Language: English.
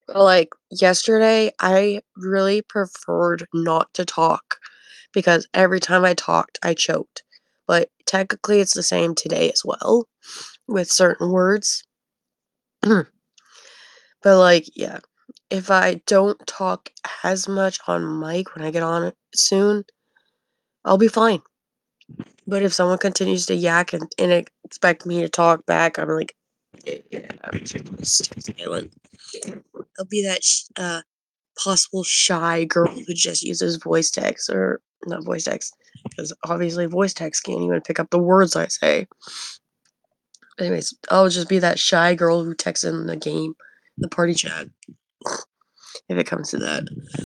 Like, yesterday, I really preferred not to talk because every time I talked, I choked. But technically, it's the same today as well with certain words. But, like, yeah, if I don't talk as much on mic when I get on it soon, I'll be fine. But if someone continues to yak and expect me to talk back, I'm like, yeah, I'm just silent. I'll be that possible shy girl who just uses voice text or not voice text, because obviously voice text can't even pick up the words I say. Anyways, I'll just be that shy girl who texts in the game, the party chat, if it comes to that.